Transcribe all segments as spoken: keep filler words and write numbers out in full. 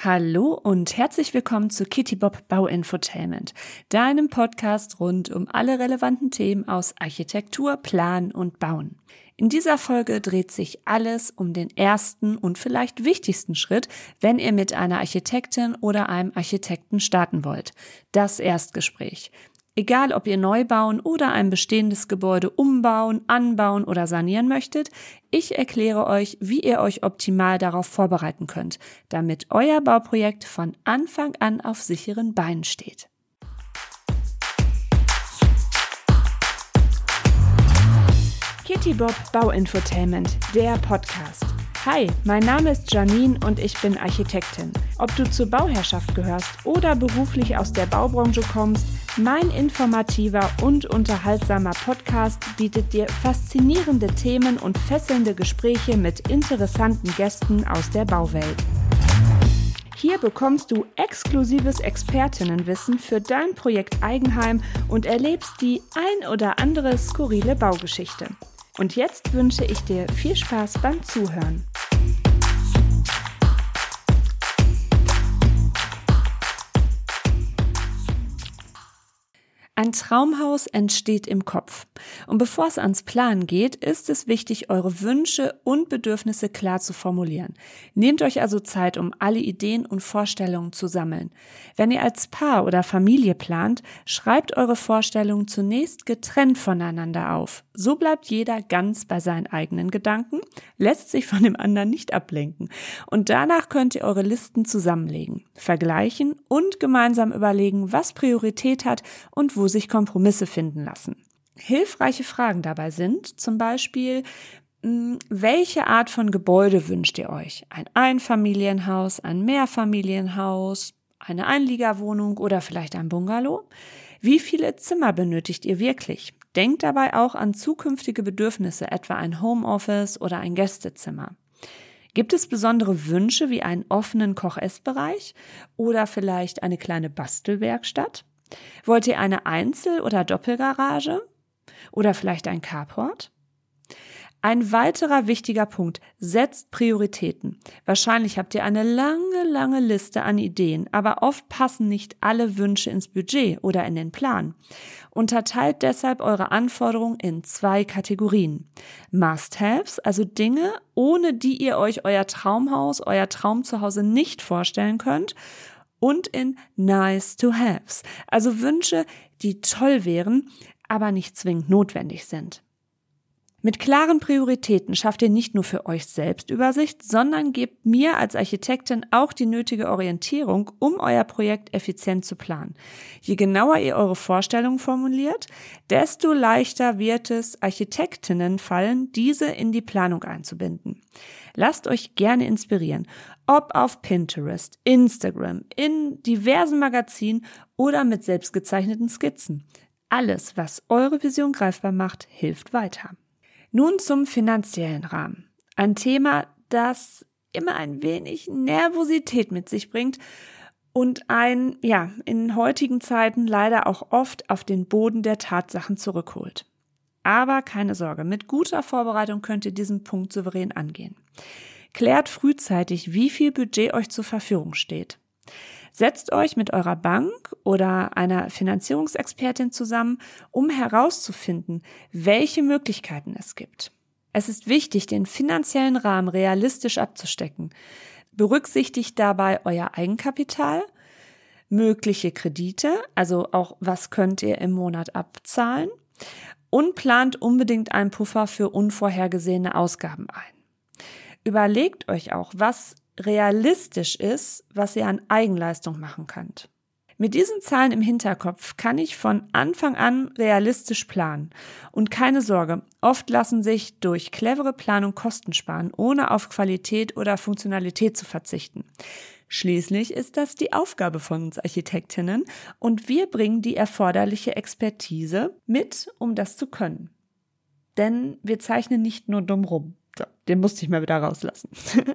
Hallo und herzlich willkommen zu Kitty Bob Bauinfotainment, deinem Podcast rund um alle relevanten Themen aus Architektur, Plan und Bauen. In dieser Folge dreht sich alles um den ersten und vielleicht wichtigsten Schritt, wenn ihr mit einer Architektin oder einem Architekten starten wollt. Das Erstgespräch. Egal, ob ihr neu bauen oder ein bestehendes Gebäude umbauen, anbauen oder sanieren möchtet, ich erkläre euch, wie ihr euch optimal darauf vorbereiten könnt, damit euer Bauprojekt von Anfang an auf sicheren Beinen steht. Kitty Bob Bauinfotainment, der Podcast. Hi, mein Name ist Janine und ich bin Architektin. Ob du zur Bauherrschaft gehörst oder beruflich aus der Baubranche kommst, mein informativer und unterhaltsamer Podcast bietet dir faszinierende Themen und fesselnde Gespräche mit interessanten Gästen aus der Bauwelt. Hier bekommst du exklusives Expertinnenwissen für dein Projekt Eigenheim und erlebst die ein oder andere skurrile Baugeschichte. Und jetzt wünsche ich dir viel Spaß beim Zuhören. Ein Traumhaus entsteht im Kopf. Und bevor es ans Planen geht, ist es wichtig, eure Wünsche und Bedürfnisse klar zu formulieren. Nehmt euch also Zeit, um alle Ideen und Vorstellungen zu sammeln. Wenn ihr als Paar oder Familie plant, schreibt eure Vorstellungen zunächst getrennt voneinander auf. So bleibt jeder ganz bei seinen eigenen Gedanken, lässt sich von dem anderen nicht ablenken. Und danach könnt ihr eure Listen zusammenlegen, vergleichen und gemeinsam überlegen, was Priorität hat und wo sich Kompromisse finden lassen. Hilfreiche Fragen dabei sind zum Beispiel, welche Art von Gebäude wünscht ihr euch? Ein Einfamilienhaus, ein Mehrfamilienhaus, eine Einliegerwohnung oder vielleicht ein Bungalow? Wie viele Zimmer benötigt ihr wirklich? Denkt dabei auch an zukünftige Bedürfnisse, etwa ein Homeoffice oder ein Gästezimmer. Gibt es besondere Wünsche wie einen offenen Koch-Ess-Bereich oder vielleicht eine kleine Bastelwerkstatt? Wollt ihr eine Einzel- oder Doppelgarage? Oder vielleicht ein Carport? Ein weiterer wichtiger Punkt: setzt Prioritäten. Wahrscheinlich habt ihr eine lange, lange Liste an Ideen, aber oft passen nicht alle Wünsche ins Budget oder in den Plan. Unterteilt deshalb eure Anforderungen in zwei Kategorien. Must-Haves, also Dinge, ohne die ihr euch euer Traumhaus, euer Traumzuhause nicht vorstellen könnt, und in Nice-to-Haves, also Wünsche, die toll wären, aber nicht zwingend notwendig sind. Mit klaren Prioritäten schafft ihr nicht nur für euch selbst Übersicht, sondern gebt mir als Architektin auch die nötige Orientierung, um euer Projekt effizient zu planen. Je genauer ihr eure Vorstellungen formuliert, desto leichter wird es Architektinnen fallen, diese in die Planung einzubinden. Lasst euch gerne inspirieren, ob auf Pinterest, Instagram, in diversen Magazinen oder mit selbstgezeichneten Skizzen. Alles, was eure Vision greifbar macht, hilft weiter. Nun zum finanziellen Rahmen. Ein Thema, das immer ein wenig Nervosität mit sich bringt und einen, ja, in heutigen Zeiten leider auch oft auf den Boden der Tatsachen zurückholt. Aber keine Sorge, mit guter Vorbereitung könnt ihr diesen Punkt souverän angehen. Klärt frühzeitig, wie viel Budget euch zur Verfügung steht. Setzt euch mit eurer Bank oder einer Finanzierungsexpertin zusammen, um herauszufinden, welche Möglichkeiten es gibt. Es ist wichtig, den finanziellen Rahmen realistisch abzustecken. Berücksichtigt dabei euer Eigenkapital, mögliche Kredite, also auch was könnt ihr im Monat abzahlen, und plant unbedingt einen Puffer für unvorhergesehene Ausgaben ein. Überlegt euch auch, was realistisch ist, was ihr an Eigenleistung machen könnt. Mit diesen Zahlen im Hinterkopf kann ich von Anfang an realistisch planen. Und keine Sorge, oft lassen sich durch clevere Planung Kosten sparen, ohne auf Qualität oder Funktionalität zu verzichten. Schließlich ist das die Aufgabe von uns Architektinnen und wir bringen die erforderliche Expertise mit, um das zu können. Denn wir zeichnen nicht nur dumm rum. So, den musste ich mal wieder rauslassen.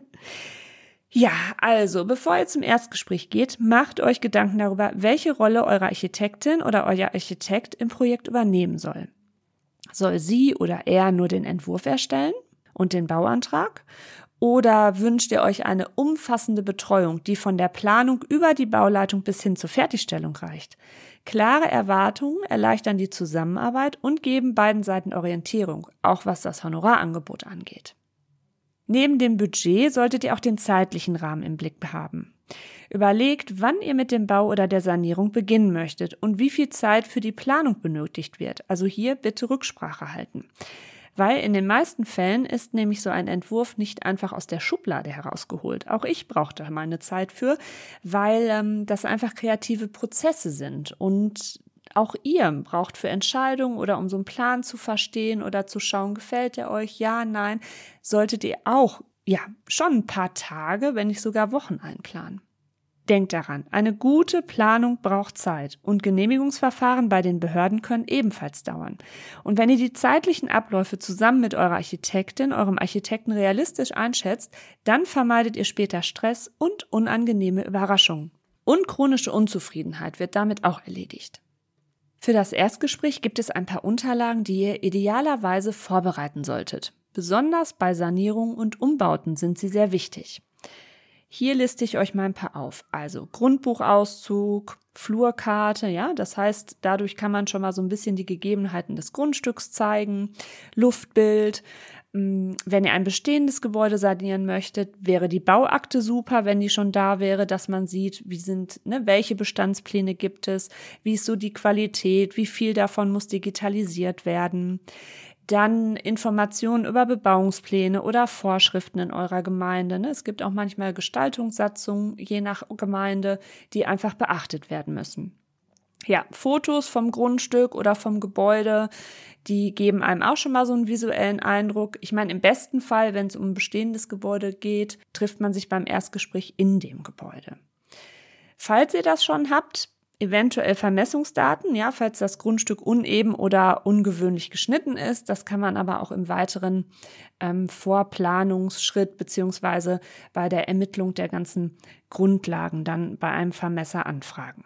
Ja, also, bevor ihr zum Erstgespräch geht, macht euch Gedanken darüber, welche Rolle eure Architektin oder euer Architekt im Projekt übernehmen soll. Soll sie oder er nur den Entwurf erstellen und den Bauantrag? Oder wünscht ihr euch eine umfassende Betreuung, die von der Planung über die Bauleitung bis hin zur Fertigstellung reicht? Klare Erwartungen erleichtern die Zusammenarbeit und geben beiden Seiten Orientierung, auch was das Honorarangebot angeht. Neben dem Budget solltet ihr auch den zeitlichen Rahmen im Blick haben. Überlegt, wann ihr mit dem Bau oder der Sanierung beginnen möchtet und wie viel Zeit für die Planung benötigt wird. Also hier bitte Rücksprache halten. Weil in den meisten Fällen ist nämlich so ein Entwurf nicht einfach aus der Schublade herausgeholt. Auch ich brauchte meine Zeit für, weil ähm, das einfach kreative Prozesse sind. Und auch ihr braucht für Entscheidungen oder um so einen Plan zu verstehen oder zu schauen, gefällt er euch, ja, nein, solltet ihr auch, ja, schon ein paar Tage, wenn nicht sogar Wochen einplanen. Denkt daran, eine gute Planung braucht Zeit und Genehmigungsverfahren bei den Behörden können ebenfalls dauern. Und wenn ihr die zeitlichen Abläufe zusammen mit eurer Architektin, eurem Architekten realistisch einschätzt, dann vermeidet ihr später Stress und unangenehme Überraschungen. Und chronische Unzufriedenheit wird damit auch erledigt. Für das Erstgespräch gibt es ein paar Unterlagen, die ihr idealerweise vorbereiten solltet. Besonders bei Sanierungen und Umbauten sind sie sehr wichtig. Hier liste ich euch mal ein paar auf. Also Grundbuchauszug, Flurkarte, ja, das heißt, dadurch kann man schon mal so ein bisschen die Gegebenheiten des Grundstücks zeigen, Luftbild. Wenn ihr ein bestehendes Gebäude sanieren möchtet, wäre die Bauakte super, wenn die schon da wäre, dass man sieht, wie sind, ne, welche Bestandspläne gibt es, wie ist so die Qualität, wie viel davon muss digitalisiert werden. Dann Informationen über Bebauungspläne oder Vorschriften in eurer Gemeinde. Es gibt auch manchmal Gestaltungssatzungen, je nach Gemeinde, die einfach beachtet werden müssen. Ja, Fotos vom Grundstück oder vom Gebäude, die geben einem auch schon mal so einen visuellen Eindruck. Ich meine, im besten Fall, wenn es um ein bestehendes Gebäude geht, trifft man sich beim Erstgespräch in dem Gebäude. Falls ihr das schon habt, eventuell Vermessungsdaten, ja, falls das Grundstück uneben oder ungewöhnlich geschnitten ist. Das kann man aber auch im weiteren ähm, Vorplanungsschritt beziehungsweise bei der Ermittlung der ganzen Grundlagen dann bei einem Vermesser anfragen.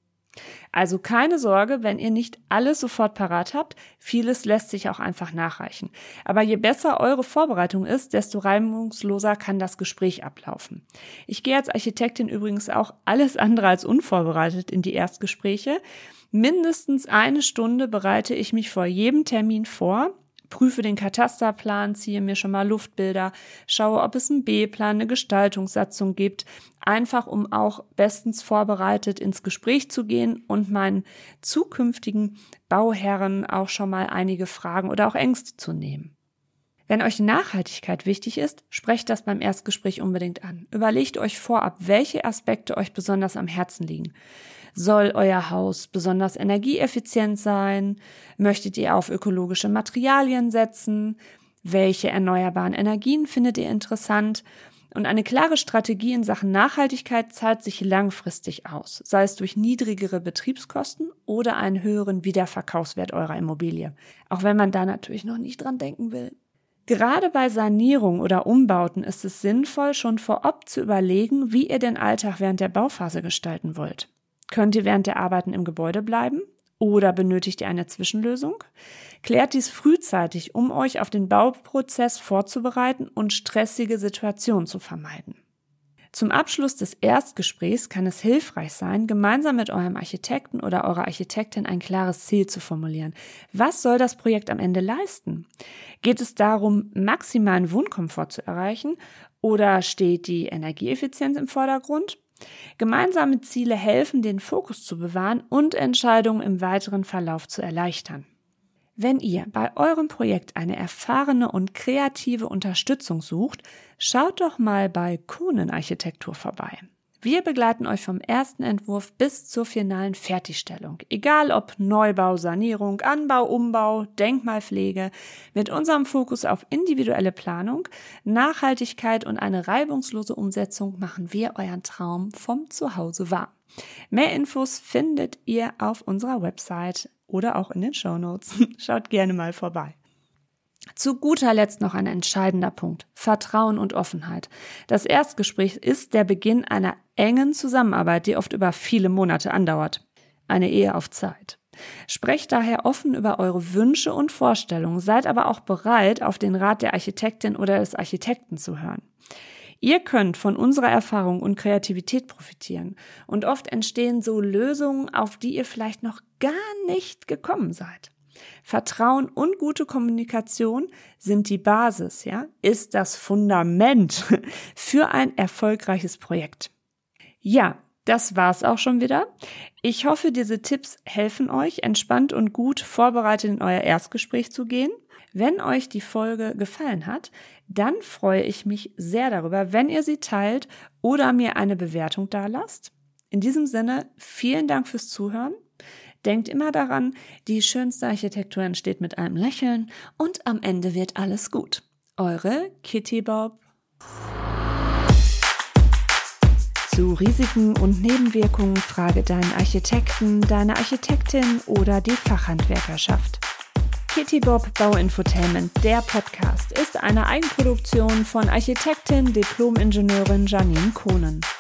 Also keine Sorge, wenn ihr nicht alles sofort parat habt, vieles lässt sich auch einfach nachreichen. Aber je besser eure Vorbereitung ist, desto reibungsloser kann das Gespräch ablaufen. Ich gehe als Architektin übrigens auch alles andere als unvorbereitet in die Erstgespräche. Mindestens eine Stunde bereite ich mich vor jedem Termin vor, prüfe den Katasterplan, ziehe mir schon mal Luftbilder, schaue, ob es einen B-Plan, eine Gestaltungssatzung gibt, einfach um auch bestens vorbereitet ins Gespräch zu gehen und meinen zukünftigen Bauherren auch schon mal einige Fragen oder auch Ängste zu nehmen. Wenn euch Nachhaltigkeit wichtig ist, sprecht das beim Erstgespräch unbedingt an. Überlegt euch vorab, welche Aspekte euch besonders am Herzen liegen. Soll euer Haus besonders energieeffizient sein? Möchtet ihr auf ökologische Materialien setzen? Welche erneuerbaren Energien findet ihr interessant? Und eine klare Strategie in Sachen Nachhaltigkeit zahlt sich langfristig aus, sei es durch niedrigere Betriebskosten oder einen höheren Wiederverkaufswert eurer Immobilie. Auch wenn man da natürlich noch nicht dran denken will. Gerade bei Sanierung oder Umbauten ist es sinnvoll, schon vorab zu überlegen, wie ihr den Alltag während der Bauphase gestalten wollt. Könnt ihr während der Arbeiten im Gebäude bleiben oder benötigt ihr eine Zwischenlösung? Klärt dies frühzeitig, um euch auf den Bauprozess vorzubereiten und stressige Situationen zu vermeiden. Zum Abschluss des Erstgesprächs kann es hilfreich sein, gemeinsam mit eurem Architekten oder eurer Architektin ein klares Ziel zu formulieren. Was soll das Projekt am Ende leisten? Geht es darum, maximalen Wohnkomfort zu erreichen oder steht die Energieeffizienz im Vordergrund? Gemeinsame Ziele helfen, den Fokus zu bewahren und Entscheidungen im weiteren Verlauf zu erleichtern. Wenn ihr bei eurem Projekt eine erfahrene und kreative Unterstützung sucht, schaut doch mal bei Konen Architektur vorbei. Wir begleiten euch vom ersten Entwurf bis zur finalen Fertigstellung. Egal ob Neubau, Sanierung, Anbau, Umbau, Denkmalpflege, mit unserem Fokus auf individuelle Planung, Nachhaltigkeit und eine reibungslose Umsetzung machen wir euren Traum vom Zuhause wahr. Mehr Infos findet ihr auf unserer Website oder auch in den Shownotes. Schaut gerne mal vorbei. Zu guter Letzt noch ein entscheidender Punkt: Vertrauen und Offenheit. Das Erstgespräch ist der Beginn einer engen Zusammenarbeit, die oft über viele Monate andauert. Eine Ehe auf Zeit. Sprecht daher offen über eure Wünsche und Vorstellungen, seid aber auch bereit, auf den Rat der Architektin oder des Architekten zu hören. Ihr könnt von unserer Erfahrung und Kreativität profitieren und oft entstehen so Lösungen, auf die ihr vielleicht noch gar nicht gekommen seid. Vertrauen und gute Kommunikation sind die Basis, ja, ist das Fundament für ein erfolgreiches Projekt. Ja, das war's auch schon wieder. Ich hoffe, diese Tipps helfen euch, entspannt und gut vorbereitet in euer Erstgespräch zu gehen. Wenn euch die Folge gefallen hat, dann freue ich mich sehr darüber, wenn ihr sie teilt oder mir eine Bewertung dalasst. In diesem Sinne, vielen Dank fürs Zuhören. Denkt immer daran, die schönste Architektur entsteht mit einem Lächeln und am Ende wird alles gut. Eure Kitty Bob. Zu Risiken und Nebenwirkungen frage deinen Architekten, deine Architektin oder die Fachhandwerkerschaft. Kitty Bob Bauinfotainment, der Podcast, ist eine Eigenproduktion von Architektin, Diplom-Ingenieurin Janine Kohnen.